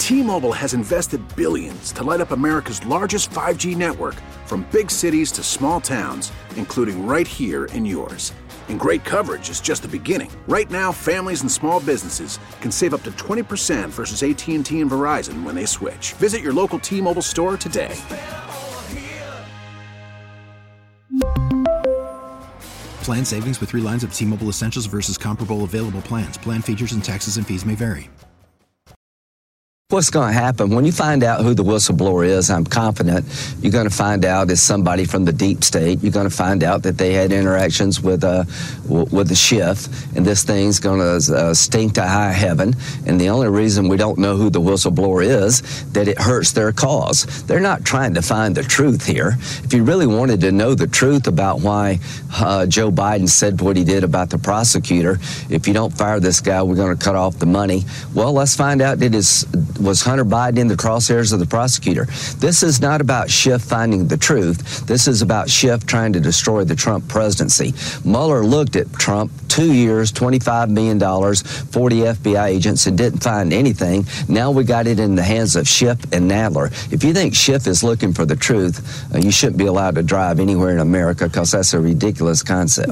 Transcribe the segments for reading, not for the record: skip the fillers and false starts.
T-Mobile has invested billions to light up America's largest 5G network, from big cities to small towns, including right here in yours. And great coverage is just the beginning. Right now, families and small businesses can save up to 20% versus AT&T and Verizon when they switch. Visit your local T-Mobile store today. Plan savings with 3 lines of T-Mobile Essentials versus comparable available plans. Plan features and taxes and fees may vary. What's going to happen when you find out who the whistleblower is? I'm confident you're going to find out it's somebody from the deep state. You're going to find out that they had interactions with the Schiff, and this thing's going to stink to high heaven. And the only reason we don't know who the whistleblower is, that it hurts their cause. They're not trying to find the truth here. If you really wanted to know the truth about why Joe Biden said what he did about the prosecutor, if you don't fire this guy, we're going to cut off the money. Well, let's find out was Hunter Biden in the crosshairs of the prosecutor. This is not about Schiff finding the truth. This is about Schiff trying to destroy the Trump presidency. Mueller looked at Trump 2 years, $25 million, 40 FBI agents, and didn't find anything. Now we got it in the hands of Schiff and Nadler. If you think Schiff is looking for the truth, you shouldn't be allowed to drive anywhere in America, because that's a ridiculous concept.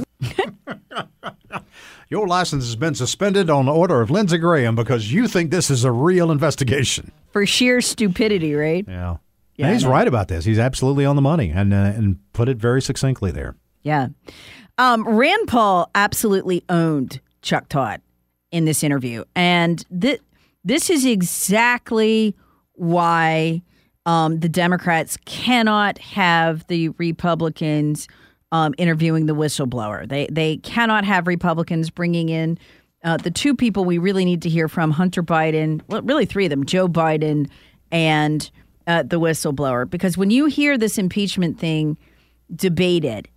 Your license has been suspended on order of Lindsey Graham because you think this is a real investigation. For sheer stupidity, right? Yeah. And he's right about this. He's absolutely on the money and put it very succinctly there. Yeah. Rand Paul absolutely owned Chuck Todd in this interview. And this is exactly why the Democrats cannot have the Republicans interviewing the whistleblower. They cannot have Republicans bringing in the 2 people we really need to hear from, Hunter Biden, well, really 3 of them, Joe Biden and the whistleblower. Because when you hear this impeachment thing debated,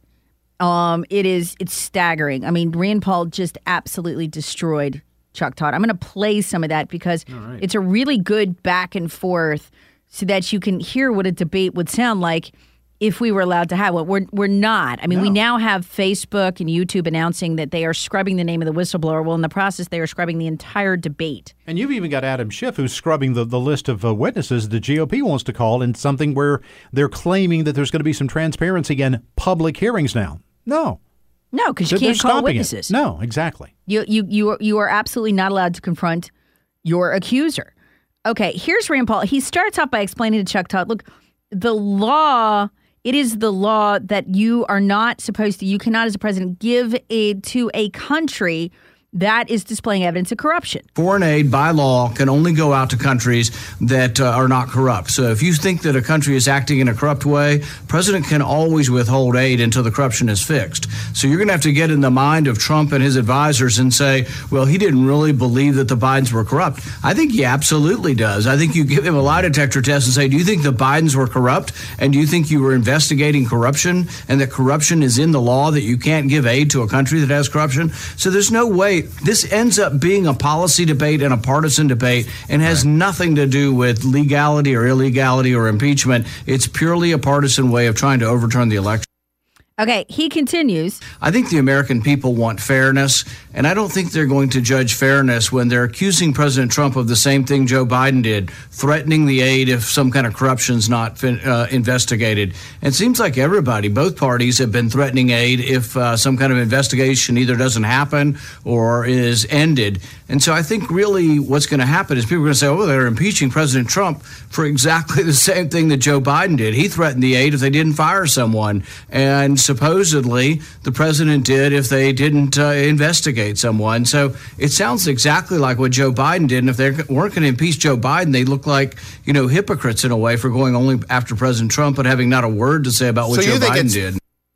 it's staggering. I mean, Rand Paul just absolutely destroyed Chuck Todd. I'm going to play some of that because It's a really good back and forth so that you can hear what a debate would sound like if we were allowed to have one. We're not. I mean, we now have Facebook and YouTube announcing that they are scrubbing the name of the whistleblower. Well, in the process, they are scrubbing the entire debate. And you've even got Adam Schiff, who's scrubbing the list of witnesses the GOP wants to call in something where they're claiming that there's going to be some transparency in public hearings now. No, because you can't call witnesses. No, exactly. You are absolutely not allowed to confront your accuser. Okay, here's Rand Paul. He starts off by explaining to Chuck Todd, look, the law... It is the law that you are not supposed to, you cannot as a president give aid to a country that is displaying evidence of corruption. Foreign aid by law can only go out to countries that are not corrupt. So if you think that a country is acting in a corrupt way, president can always withhold aid until the corruption is fixed. So you're going to have to get in the mind of Trump and his advisors and say, well, he didn't really believe that the Bidens were corrupt. I think he absolutely does. I think you give him a lie detector test and say, do you think the Bidens were corrupt? And do you think you were investigating corruption and that corruption is in the law, that you can't give aid to a country that has corruption? So there's no way. This ends up being a policy debate and a partisan debate and has nothing to do with legality or illegality or impeachment. It's purely a partisan way of trying to overturn the election. Okay, he continues. I think the American people want fairness, and I don't think they're going to judge fairness when they're accusing President Trump of the same thing Joe Biden did, threatening the aid if some kind of corruption's not investigated. And it seems like everybody, both parties, have been threatening aid if some kind of investigation either doesn't happen or is ended. And so I think really what's going to happen is people are going to say, oh, they're impeaching President Trump for exactly the same thing that Joe Biden did. He threatened the aid if they didn't fire someone. And supposedly the president did if they didn't investigate someone. So it sounds exactly like what Joe Biden did. And if they weren't going to impeach Joe Biden, they look like, hypocrites in a way for going only after President Trump but having not a word to say about what Joe Biden did.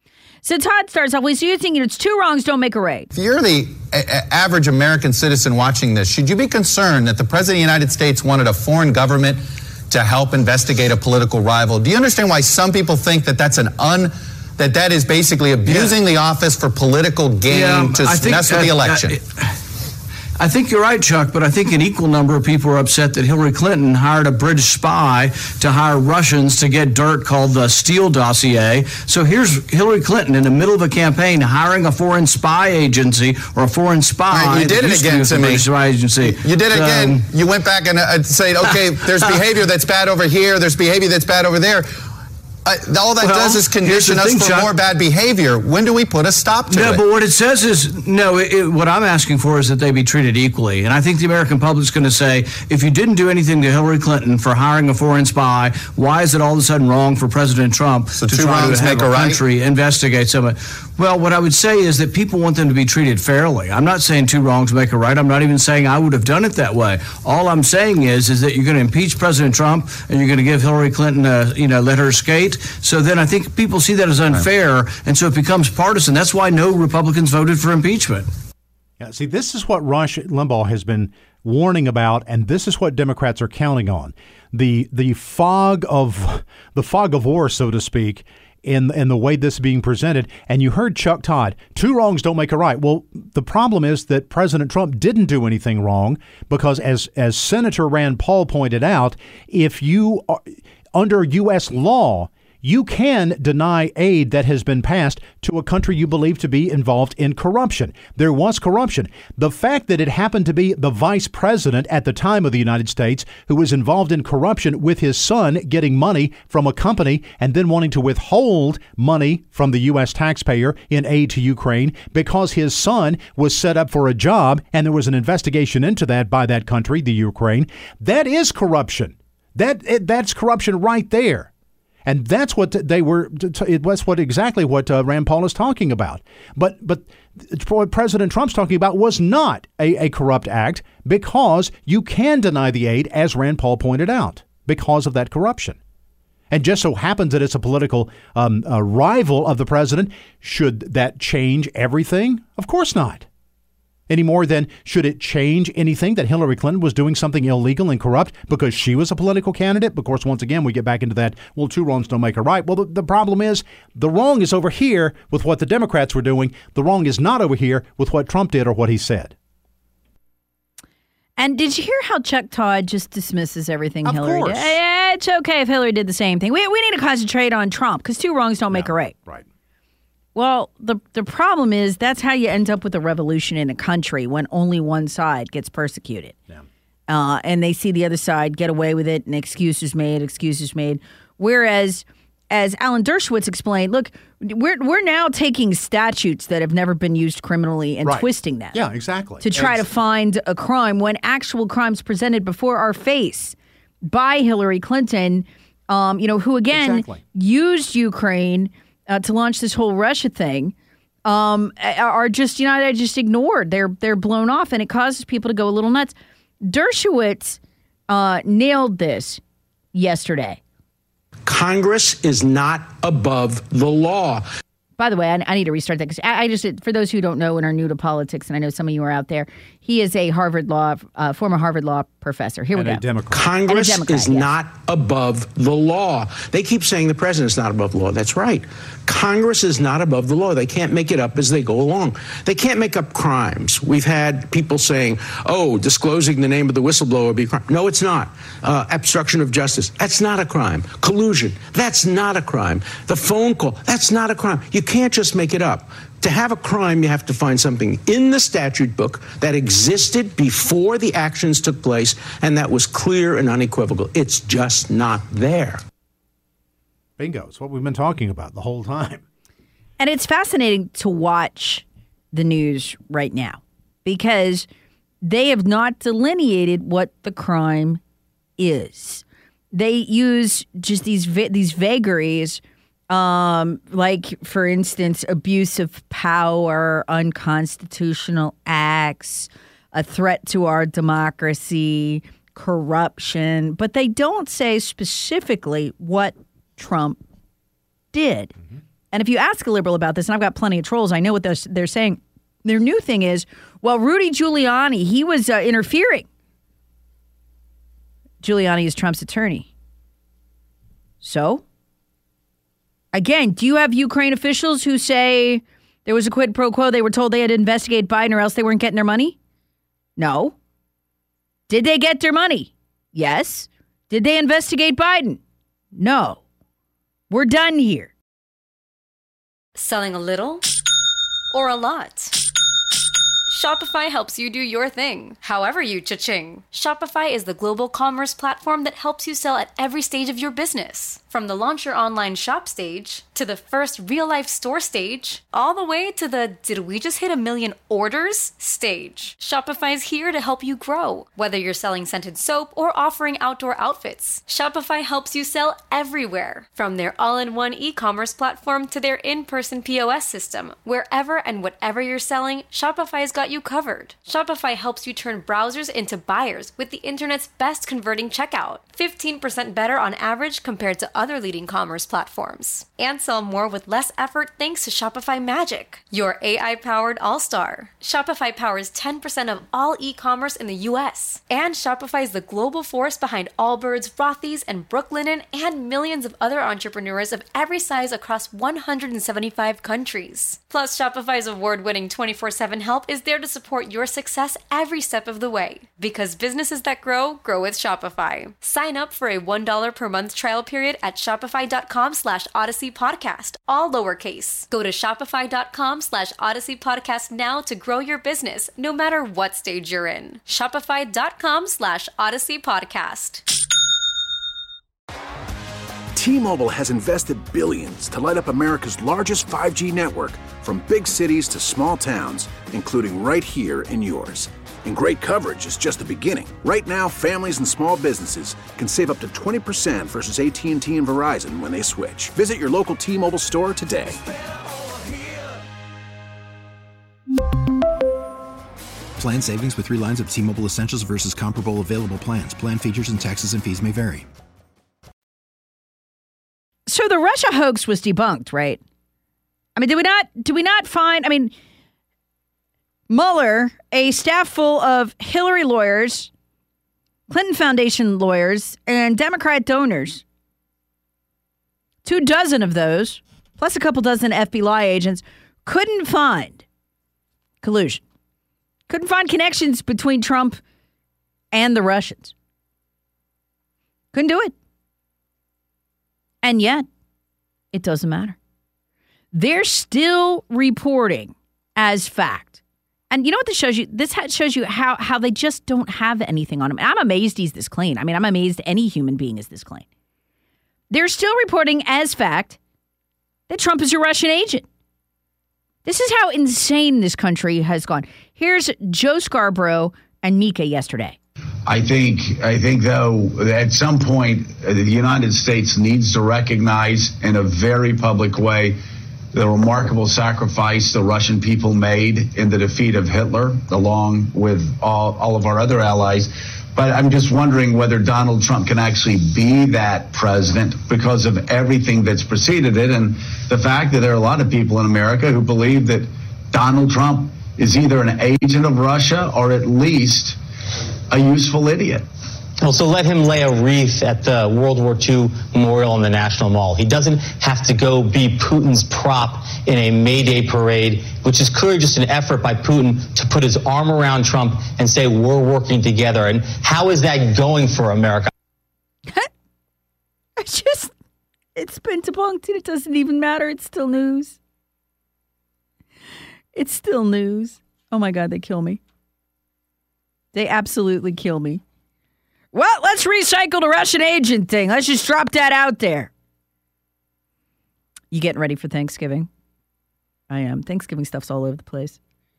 So Todd starts off with, so you're thinking it's 2 wrongs don't make a right. If you're the average American citizen watching this, should you be concerned that the President of the United States wanted a foreign government to help investigate a political rival? Do you understand why some people think that that is basically abusing the office for political gain to mess with the election? I think you're right, Chuck, but I think an equal number of people are upset that Hillary Clinton hired a British spy to hire Russians to get dirt called the Steele dossier. So here's Hillary Clinton in the middle of a campaign hiring a foreign spy agency or a foreign spy. Right, you did it again to me. Spy agency. You did it again. You went back and said, okay, there's behavior that's bad over here, there's behavior that's bad over there. All that does is condition us for more bad behavior. When do we put a stop to it? No, but what it says is, what I'm asking for is that they be treated equally. And I think the American public's going to say, if you didn't do anything to Hillary Clinton for hiring a foreign spy, why is it all of a sudden wrong for President Trump to try to have a country investigate someone? Well, what I would say is that people want them to be treated fairly. I'm not saying two wrongs make a right. I'm not even saying I would have done it that way. All I'm saying is that you're going to impeach President Trump and you're going to give Hillary Clinton, let her skate. So then I think people see that as unfair, and so it becomes partisan. That's why no Republicans voted for impeachment. Yeah, see, this is what Rush Limbaugh has been warning about, and this is what Democrats are counting on. The fog of war, so to speak, in the way this is being presented. And you heard Chuck Todd, two wrongs don't make a right. Well, the problem is that President Trump didn't do anything wrong because, as Senator Rand Paul pointed out, if you are under U.S. law, you can deny aid that has been passed to a country you believe to be involved in corruption. There was corruption. The fact that it happened to be the vice president at the time of the United States who was involved in corruption with his son getting money from a company and then wanting to withhold money from the U.S. taxpayer in aid to Ukraine because his son was set up for a job and there was an investigation into that by that country, the Ukraine, that is corruption. That's corruption right there. And that's what exactly what Rand Paul is talking about. But what President Trump's talking about was not a corrupt act because you can deny the aid, as Rand Paul pointed out, because of that corruption. And just so happens that it's a political rival of the president. Should that change everything? Of course not. Any more than should it change anything that Hillary Clinton was doing something illegal and corrupt because she was a political candidate? Of course, once again, we get back into that, well, two wrongs don't make a right. Well, the problem is the wrong is over here with what the Democrats were doing. The wrong is not over here with what Trump did or what he said. And did you hear how Chuck Todd just dismisses everything Hillary course. did? Yeah, it's okay if Hillary did the same thing. We need to concentrate on Trump because two wrongs don't make a right. Right. Well, the problem is that's how you end up with a revolution in a country when only one side gets persecuted. Yeah. And they see the other side get away with it and excuses made. Whereas, as Alan Dershowitz explained, look, we're now taking statutes that have never been used criminally and twisting them. Yeah, exactly. To try to find a crime when actual crimes presented before our face by Hillary Clinton, who again used Ukraine to launch this whole Russia thing, are just just ignored. They're blown off, and it causes people to go a little nuts. Dershowitz nailed this yesterday. Congress is not above the law. By the way, I need to restart that because I just, for those who don't know and are new to politics, and I know some of you are out there, he is a former Harvard Law professor. Here we go. Congress is not above the law. They keep saying the president's not above the law. That's right. Congress is not above the law. They can't make it up as they go along. They can't make up crimes. We've had people saying, disclosing the name of the whistleblower would be a crime. No, it's not. Obstruction of justice, that's not a crime. Collusion, that's not a crime. The phone call, that's not a crime. You can't just make it up. To have a crime, you have to find something in the statute book that existed before the actions took place and that was clear and unequivocal. It's just not there. Bingo. It's what we've been talking about the whole time. And it's fascinating to watch the news right now because they have not delineated what the crime is. They use just these vagaries. Like, for instance, abuse of power, unconstitutional acts, a threat to our democracy, corruption, but they don't say specifically what Trump did. Mm-hmm. And if you ask a liberal about this, and I've got plenty of trolls, I know what they're saying. Their new thing is, well, Rudy Giuliani, he was interfering. Giuliani is Trump's attorney. So? Again, do you have Ukraine officials who say there was a quid pro quo, they were told they had to investigate Biden or else they weren't getting their money? No. Did they get their money? Yes. Did they investigate Biden? No. We're done here. Selling a little or a lot? Shopify helps you do your thing, however you cha-ching. Shopify is the global commerce platform that helps you sell at every stage of your business. From the launch your online shop stage, to the first real-life store stage, all the way to the did we just hit 1 million orders stage. Shopify's here to help you grow. Whether you're selling scented soap or offering outdoor outfits, Shopify helps you sell everywhere. From their all-in-one e-commerce platform to their in-person POS system, wherever and whatever you're selling, Shopify's got you covered. Shopify helps you turn browsers into buyers with the internet's best converting checkout. 15% better on average compared to other leading commerce platforms. And sell more with less effort thanks to Shopify Magic, your AI-powered all-star. Shopify powers 10% of all e-commerce in the US. And Shopify is the global force behind Allbirds, Rothy's, and Brooklinen, and millions of other entrepreneurs of every size across 175 countries. Plus, Shopify's award-winning 24/7 help is there to support your success every step of the way. Because businesses that grow, grow with Shopify. Sign up for a $1 per month trial period at shopify.com/Odyssey Podcast, all lowercase. Go to shopify.com/Odyssey Podcast now to grow your business, no matter what stage you're in. Shopify.com/Odyssey Podcast. T-Mobile has invested billions to light up America's largest 5G network, from big cities to small towns, including right here in yours. And great coverage is just the beginning. Right now, families and small businesses can save up to 20% versus AT&T and Verizon when they switch. Visit your local T-Mobile store today. Plan savings with 3 lines of T-Mobile Essentials versus comparable available plans. Plan features and taxes and fees may vary. So the Russia hoax was debunked, right? I mean, do we not find, Mueller, a staff full of Hillary lawyers, Clinton Foundation lawyers, and Democrat donors, 24 of those, plus a couple dozen FBI agents, couldn't find collusion. Couldn't find connections between Trump and the Russians. Couldn't do it. And yet, it doesn't matter. They're still reporting as fact. And you know what this shows you? This shows you how they just don't have anything on him. And I'm amazed he's this clean. I mean, I'm amazed any human being is this clean. They're still reporting as fact that Trump is a Russian agent. This is how insane this country has gone. Here's Joe Scarborough and Mika yesterday. I think though, at some point, the United States needs to recognize in a very public way the remarkable sacrifice the Russian people made in the defeat of Hitler, along with all of our other allies. But I'm just wondering whether Donald Trump can actually be that president because of everything that's preceded it, and the fact that there are a lot of people in America who believe that Donald Trump is either an agent of Russia or at least a useful idiot. Also, let him lay a wreath at the World War II Memorial on the National Mall. He doesn't have to go be Putin's prop in a May Day parade, which is clearly just an effort by Putin to put his arm around Trump and say, we're working together. And how is that going for America? It's been debunked and it doesn't even matter. It's still news. It's still news. Oh my God, they kill me. They absolutely kill me. Well, let's recycle the Russian agent thing. Let's just drop that out there. You getting ready for Thanksgiving? I am. Thanksgiving stuff's all over the place.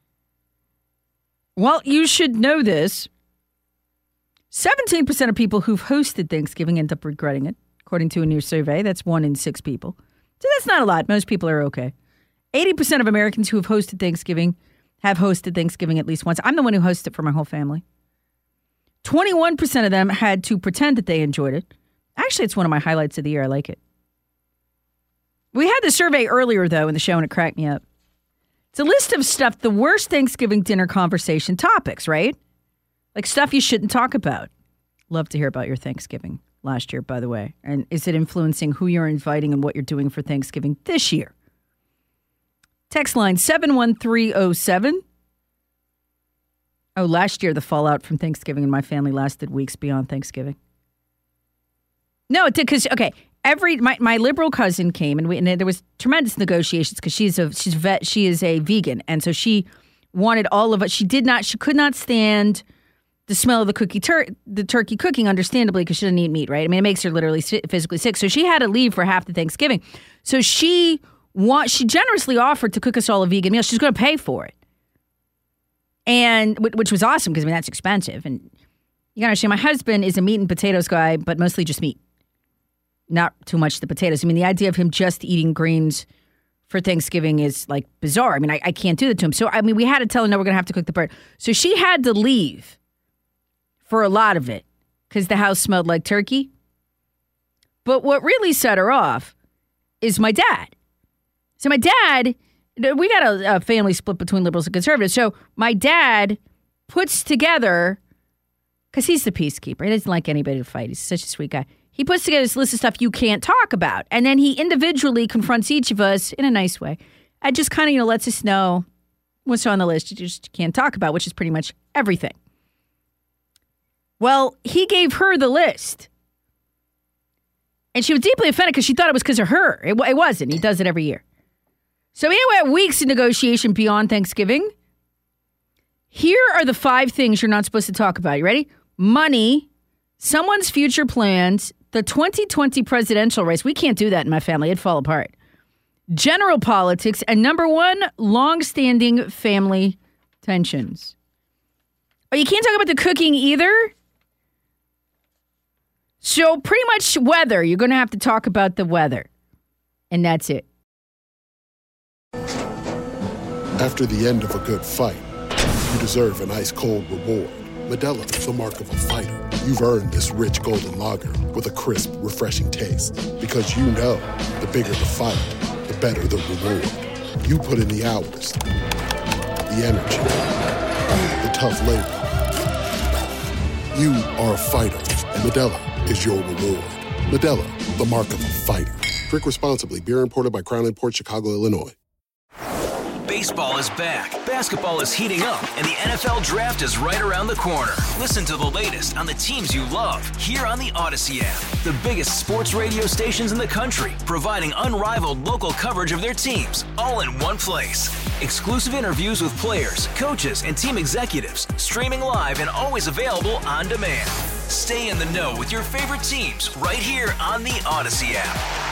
Well, you should know this. 17% of people who've hosted Thanksgiving end up regretting it, according to a new survey. That's 1 in 6 people. So that's not a lot. Most people are okay. 80% of Americans who have hosted Thanksgiving have hosted Thanksgiving at least once. I'm the one who hosted it for my whole family. 21% of them had to pretend that they enjoyed it. Actually, it's one of my highlights of the year. I like it. We had the survey earlier, though, in the show, and it cracked me up. It's a list of stuff, the worst Thanksgiving dinner conversation topics, right? Like stuff you shouldn't talk about. Love to hear about your Thanksgiving last year, by the way. And is it influencing who you're inviting and what you're doing for Thanksgiving this year? Text line 71307. Oh, last year the fallout from Thanksgiving in my family lasted weeks beyond Thanksgiving. No, it did because my liberal cousin came and there was tremendous negotiations because she is a vegan, and so she wanted all of it. She could not stand the smell of the turkey cooking, understandably, because she doesn't eat meat, right? I mean, it makes her literally physically sick. So she had to leave for half the Thanksgiving. So she generously offered to cook us all a vegan meal. She's going to pay for it, and which was awesome because that's expensive. And you got to understand, my husband is a meat and potatoes guy, but mostly just meat. Not too much the potatoes. I mean, the idea of him just eating greens for Thanksgiving is like bizarre. I mean, I can't do that to him. So, I mean, we had to tell him, no, we're going to have to cook the bird. So she had to leave for a lot of it because the house smelled like turkey. But what really set her off is my dad. So my dad, we got a family split between liberals and conservatives. So my dad puts together, because he's the peacekeeper. He doesn't like anybody to fight. He's such a sweet guy. He puts together this list of stuff you can't talk about. And then he individually confronts each of us in a nice way. And just kind of, lets us know what's on the list you just can't talk about, which is pretty much everything. Well, he gave her the list. And she was deeply offended because she thought it was because of her. It wasn't. He does it every year. So anyway, weeks of negotiation beyond Thanksgiving. Here are the 5 things you're not supposed to talk about. You ready? Money, someone's future plans, the 2020 presidential race. We can't do that in my family. It'd fall apart. General politics, and number 1, long-standing family tensions. Oh, you can't talk about the cooking either? So pretty much weather. You're going to have to talk about the weather. And that's it. After the end of a good fight, you deserve an ice-cold reward. Modelo is the mark of a fighter. You've earned this rich golden lager with a crisp, refreshing taste. Because you know, the bigger the fight, the better the reward. You put in the hours, the energy, the tough labor. You are a fighter, and Modelo is your reward. Modelo, the mark of a fighter. Drink responsibly. Beer imported by Crown Imports, Chicago, Illinois. Baseball is back, basketball is heating up, and the NFL Draft is right around the corner. Listen to the latest on the teams you love here on the Odyssey app. The biggest sports radio stations in the country, providing unrivaled local coverage of their teams, all in one place. Exclusive interviews with players, coaches, and team executives, streaming live and always available on demand. Stay in the know with your favorite teams right here on the Odyssey app.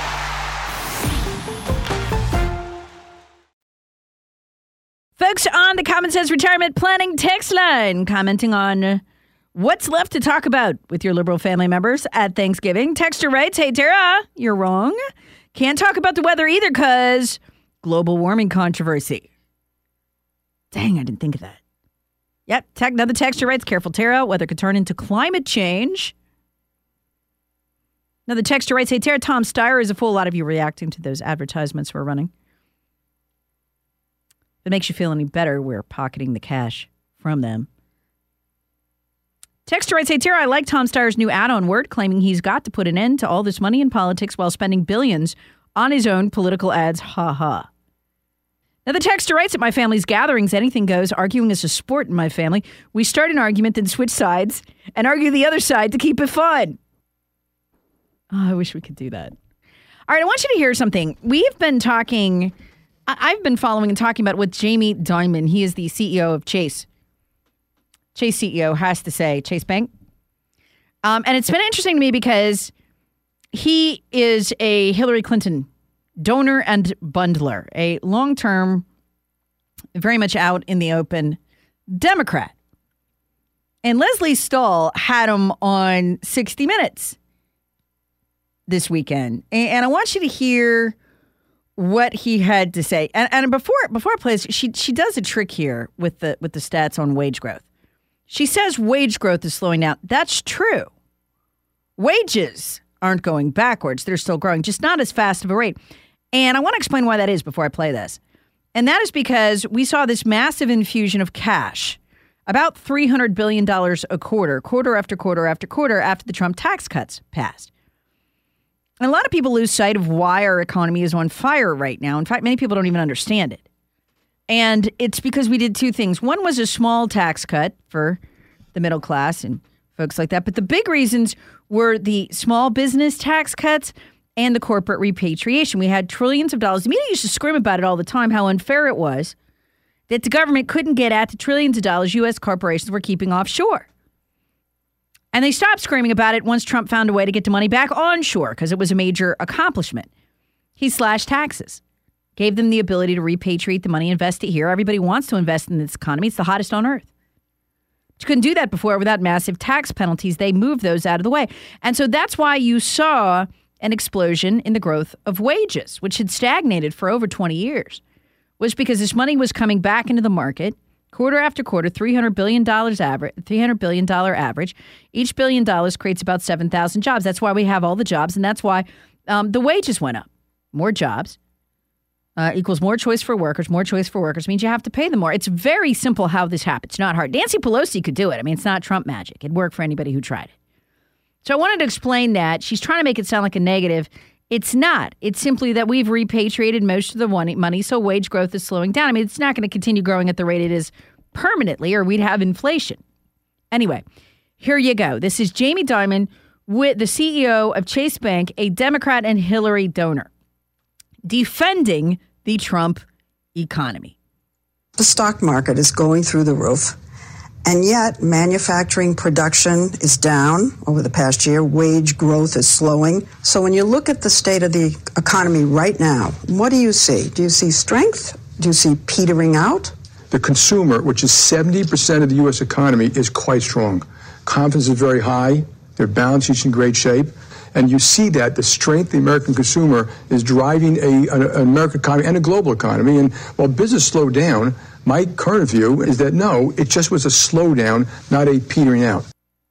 Folks on the Common Sense Retirement Planning text line commenting on what's left to talk about with your liberal family members at Thanksgiving. Texter writes, hey, Tara, you're wrong. Can't talk about the weather either because global warming controversy. Dang, I didn't think of that. Yep, another texter writes, careful, Tara, weather could turn into climate change. Another texter writes, hey, Tara, Tom Steyer is a fool. A lot of you reacting to those advertisements we're running. If it makes you feel any better, we're pocketing the cash from them. Texter writes, hey, Tara, I like Tom Steyer's new add-on word claiming he's got to put an end to all this money in politics while spending billions on his own political ads. Ha ha. Now, the texter writes, at my family's gatherings, anything goes. Arguing is a sport in my family. We start an argument, then switch sides and argue the other side to keep it fun. Oh, I wish we could do that. All right, I want you to hear something. We've been talking... I've been following and talking about what Jamie Dimon, he is the CEO of Chase. Chase CEO has to say, Chase Bank. And it's been interesting to me because he is a Hillary Clinton donor and bundler, a long-term, very much out in the open Democrat. And Leslie Stahl had him on 60 Minutes this weekend. And I want you to hear what he had to say. And before I play this, she does a trick here with the stats on wage growth. She says wage growth is slowing down. That's true. Wages aren't going backwards. They're still growing, just not as fast of a rate. And I want to explain why that is before I play this. And that is because we saw this massive infusion of cash, about $300 billion a quarter after quarter after quarter after the Trump tax cuts passed. And a lot of people lose sight of why our economy is on fire right now. In fact, many people don't even understand it. And it's because we did two things. One was a small tax cut for the middle class and folks like that. But the big reasons were the small business tax cuts and the corporate repatriation. We had trillions of dollars. The media used to scream about it all the time, how unfair it was that the government couldn't get at the trillions of dollars U.S. corporations were keeping offshore. And they stopped screaming about it once Trump found a way to get the money back onshore because it was a major accomplishment. He slashed taxes, gave them the ability to repatriate the money, invest it here. Everybody wants to invest in this economy. It's the hottest on earth. But you couldn't do that before without massive tax penalties. They moved those out of the way. And so that's why you saw an explosion in the growth of wages, which had stagnated for over 20 years, was because this money was coming back into the market quarter after quarter, $300 billion average. Each $1 billion creates about 7,000 jobs. That's why we have all the jobs, and that's why the wages went up. More jobs equals more choice for workers. More choice for workers means you have to pay them more. It's very simple how this happens. It's not hard. Nancy Pelosi could do it. I mean, it's not Trump magic. It'd work for anybody who tried it. So I wanted to explain that. She's trying to make it sound like a negative. It's not. It's simply that we've repatriated most of the money, so wage growth is slowing down. I mean, it's not going to continue growing at the rate it is permanently, or we'd have inflation. Anyway, here you go. This is Jamie Dimon, with the CEO of Chase Bank, a Democrat and Hillary donor, defending the Trump economy. The stock market is going through the roof. And yet, manufacturing production is down over the past year. Wage growth is slowing. So when you look at the state of the economy right now, what do you see? Do you see strength? Do you see petering out? The consumer, which is 70% of the U.S. economy, is quite strong. Confidence is very high. Their balance sheet's in great shape. And you see that the strength of the American consumer is driving an American economy and a global economy. And while business slowed down, my current view is that no, it just was a slowdown, not a petering out.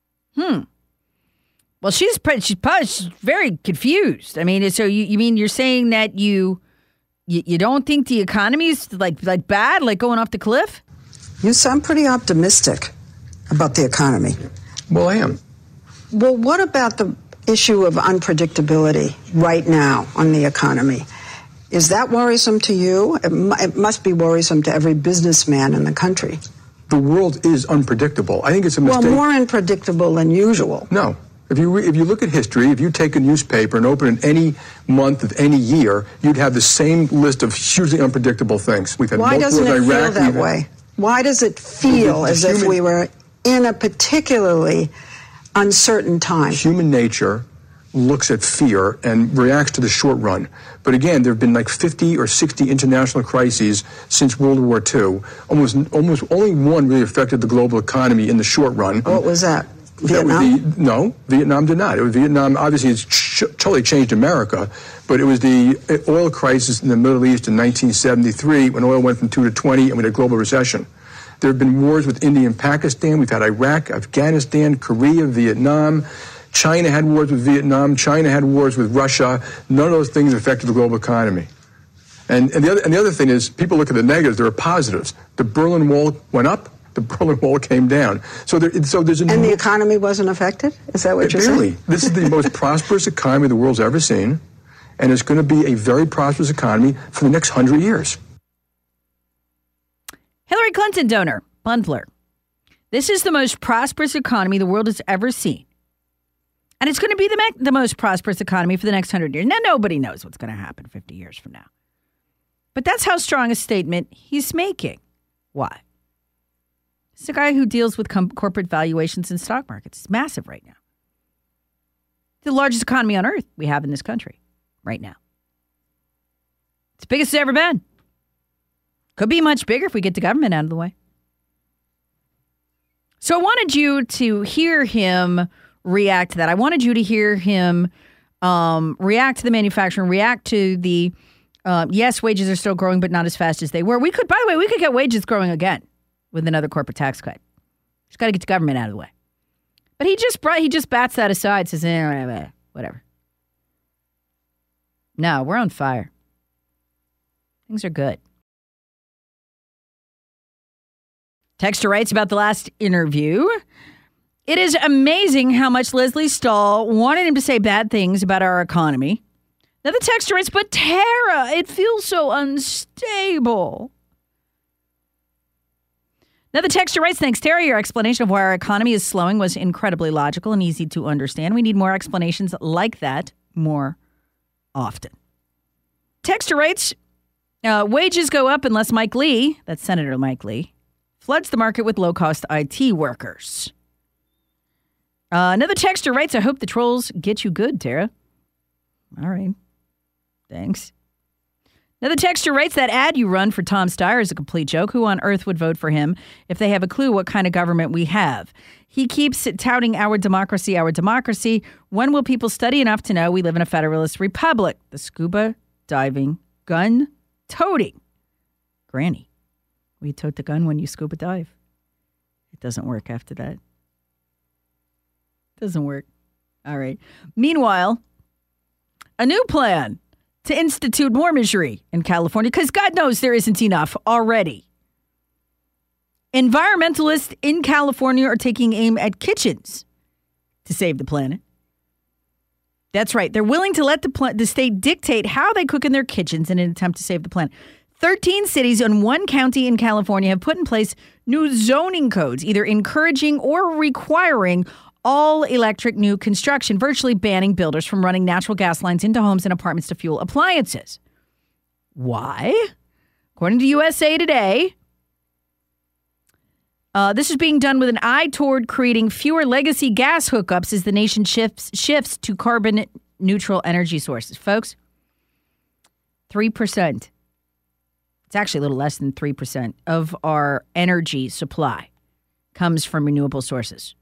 Well, she's very confused. I mean, so you mean you're saying that you don't think the economy's like bad, like going off the cliff? You sound pretty optimistic about the economy. Well, I am. Well, what about the issue of unpredictability right now on the economy? Is that worrisome to you? It must be worrisome to every businessman in the country. The world is unpredictable. I think it's a mistake. Well, more unpredictable than usual. No. If you look at history, if you take a newspaper and open it any month of any year, you'd have the same list of hugely unpredictable things. We've had Why doesn't it feel that way? Why does it feel as if we were in a particularly uncertain time? Human nature looks at fear and reacts to the short run. But again, there have been like 50 or 60 international crises since World War II. Almost only one really affected the global economy in the short run. What was that? Vietnam? No, Vietnam did not. It was Vietnam, obviously, it's totally changed America, but it was the oil crisis in the Middle East in 1973 when oil went from 2 to 20 and we had a global recession. There have been wars with India and Pakistan. We've had Iraq, Afghanistan, Korea, Vietnam. China had wars with Vietnam. China had wars with Russia. None of those things affected the global economy. And the other thing is, people look at the negatives. There are positives. The Berlin Wall went up. The Berlin Wall came down. So there's and the economy wasn't affected? Is that what you're saying? This is the most prosperous economy the world's ever seen, and it's going to be a very prosperous economy for the next 100 years. Hillary Clinton donor, bundler. This is the most prosperous economy the world has ever seen. And it's going to be the most prosperous economy for the next 100 years. Now, nobody knows what's going to happen 50 years from now. But that's how strong a statement he's making. Why? It's a guy who deals with corporate valuations and stock markets. It's massive right now. The largest economy on earth we have in this country right now. It's the biggest it's ever been. Could be much bigger if we get the government out of the way. So I wanted you to hear him react to that. I wanted you to hear him react to the manufacturing, react to the, yes, wages are still growing, but not as fast as they were. By the way, we could get wages growing again with another corporate tax cut. Just got to get the government out of the way. But he just bats that aside, says, whatever. No, we're on fire. Things are good. Texter writes about the last interview. It is amazing how much Leslie Stahl wanted him to say bad things about our economy. Now the texter writes, but Tara, it feels so unstable. Another texter writes, thanks, Terry. Your explanation of why our economy is slowing was incredibly logical and easy to understand. We need more explanations like that more often. Texter writes, wages go up unless Mike Lee, that's Senator Mike Lee, floods the market with low-cost IT workers. Another texter writes, I hope the trolls get you good, Tara. All right. Thanks. Another texter writes, that ad you run for Tom Steyer is a complete joke. Who on earth would vote for him if they have a clue what kind of government we have? He keeps touting our democracy, our democracy. When will people study enough to know we live in a federalist republic? The scuba diving, gun toting. Granny, will you tote the gun when you scuba dive? It doesn't work after that. Doesn't work. All right. Meanwhile, a new plan to institute more misery in California, because God knows there isn't enough already. Environmentalists in California are taking aim at kitchens to save the planet. That's right. They're willing to let the state dictate how they cook in their kitchens in an attempt to save the planet. 13 cities and 1 county in California have put in place new zoning codes, either encouraging or requiring all electric new construction, virtually banning builders from running natural gas lines into homes and apartments to fuel appliances. Why? According to USA Today, this is being done with an eye toward creating fewer legacy gas hookups as the nation shifts to carbon neutral energy sources. Folks, 3%. It's actually a little less than 3% of our energy supply comes from renewable sources.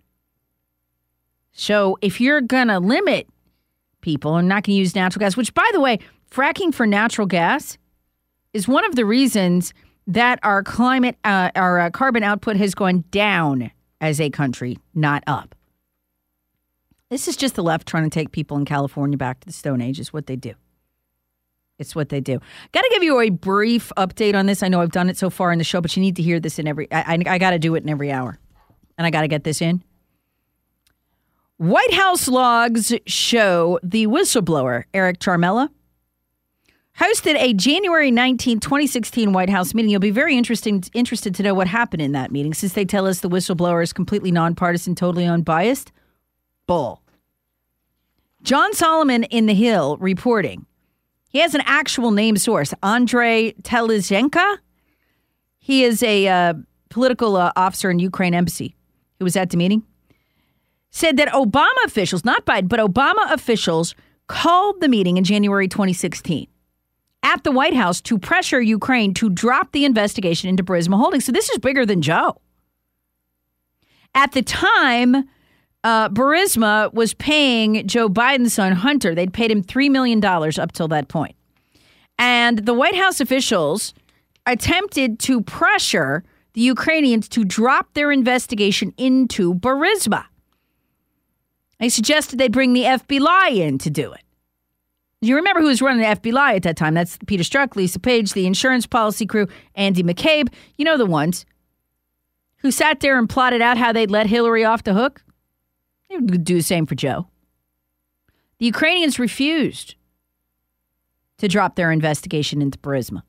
So if you're going to limit people and not going to use natural gas, which, by the way, fracking for natural gas is one of the reasons that our climate, our carbon output has gone down as a country, not up. This is just the left trying to take people in California back to the Stone Age is what they do. It's what they do. Got to give you a brief update on this. I know I've done it so far in the show, but you need to hear this in every, I got to do it in every hour. And I got to get this in. White House logs show the whistleblower, Eric Charmella, hosted a January 19, 2016 White House meeting. You'll be very interested to know what happened in that meeting, since they tell us the whistleblower is completely nonpartisan, totally unbiased. Bull. John Solomon in The Hill reporting. He has an actual name source, Andrei Telizhenko. He is a political officer in Ukraine embassy who was at the meeting. Said that Obama officials, not Biden, but Obama officials called the meeting in January 2016 at the White House to pressure Ukraine to drop the investigation into Burisma Holdings. So this is bigger than Joe. At the time, Burisma was paying Joe Biden's son, Hunter. They'd paid him $3 million up till that point. And the White House officials attempted to pressure the Ukrainians to drop their investigation into Burisma. They suggested they bring the FBI in to do it. You remember who was running the FBI at that time? That's Peter Strzok, Lisa Page, the insurance policy crew, Andy McCabe. You know the ones who sat there and plotted out how they'd let Hillary off the hook. They would do the same for Joe. The Ukrainians refused to drop their investigation into Burisma.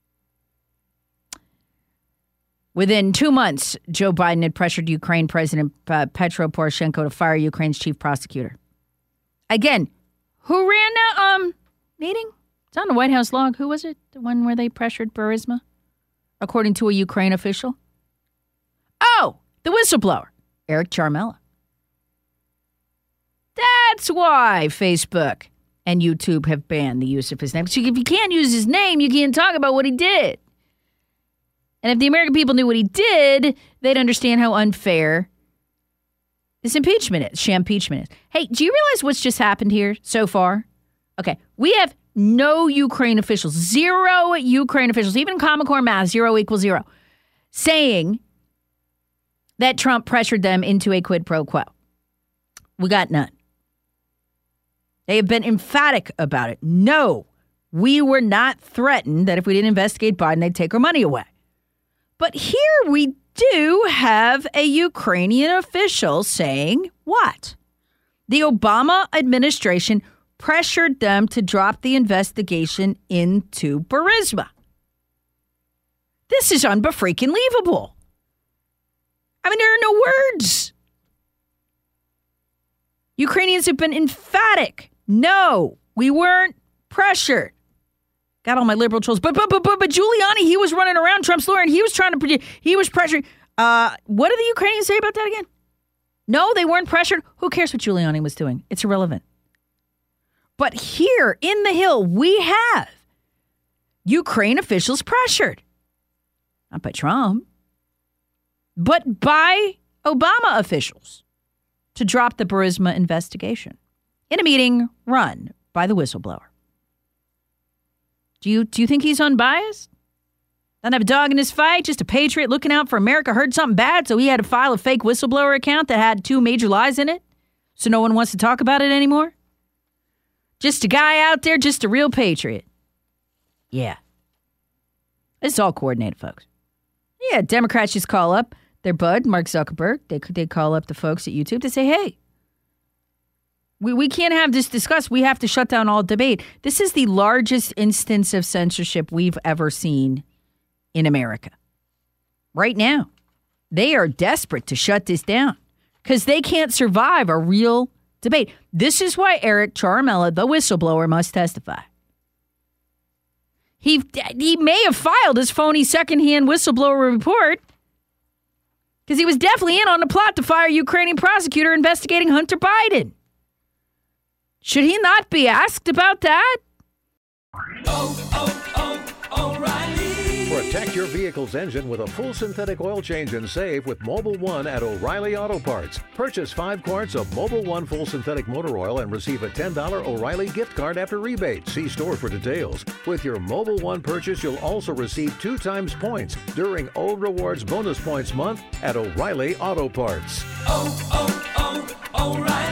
Within 2 months, Joe Biden had pressured Ukraine President Petro Poroshenko to fire Ukraine's chief prosecutor. Again, who ran the meeting? It's on the White House log. Who was it? The one where they pressured Burisma? According to a Ukraine official? Oh, the whistleblower, Eric Charmella. That's why Facebook and YouTube have banned the use of his name. So if you can't use his name, you can't talk about what he did. And if the American people knew what he did, they'd understand how unfair this impeachment is, impeachment is. Hey, do you realize what's just happened here so far? Okay, we have no Ukraine officials, 0 Ukraine officials, even Common Core math, 0 equals 0, saying that Trump pressured them into a quid pro quo. We got none. They have been emphatic about it. No, we were not threatened that if we didn't investigate Biden, they'd take our money away. But here we do have a Ukrainian official saying what? The Obama administration pressured them to drop the investigation into Burisma. This is unbefreaking-leavable. I mean, there are no words. Ukrainians have been emphatic. No, we weren't pressured. Got all my liberal trolls. But Giuliani, he was running around Trump's lawyer, and he was trying to predict. He was pressured. What did the Ukrainians say about that again? No, they weren't pressured. Who cares what Giuliani was doing? It's irrelevant. But here in the Hill, we have Ukraine officials pressured. Not by Trump, but by Obama officials to drop the Burisma investigation in a meeting run by the whistleblower. Do you think he's unbiased? Doesn't have a dog in his fight, just a patriot looking out for America, heard something bad, so he had to file a fake whistleblower account that had 2 major lies in it, so no one wants to talk about it anymore? Just a guy out there, just a real patriot. Yeah. It's all coordinated, folks. Yeah, Democrats just call up their bud, Mark Zuckerberg. They call up the folks at YouTube to say, hey, we can't have this discussed. We have to shut down all debate. This is the largest instance of censorship we've ever seen in America. Right now. They are desperate to shut this down because they can't survive a real debate. This is why Eric Ciaramella, the whistleblower, must testify. He may have filed his phony secondhand whistleblower report because he was definitely in on the plot to fire a Ukrainian prosecutor investigating Hunter Biden. Should he not be asked about that? O'Reilly. Protect your vehicle's engine with a full synthetic oil change and save with Mobil 1 at O'Reilly Auto Parts. Purchase 5 quarts of Mobil 1 full synthetic motor oil and receive a $10 O'Reilly gift card after rebate. See store for details. With your Mobil 1 purchase, you'll also receive 2 times points during O Rewards Bonus Points Month at O'Reilly Auto Parts. O'Reilly.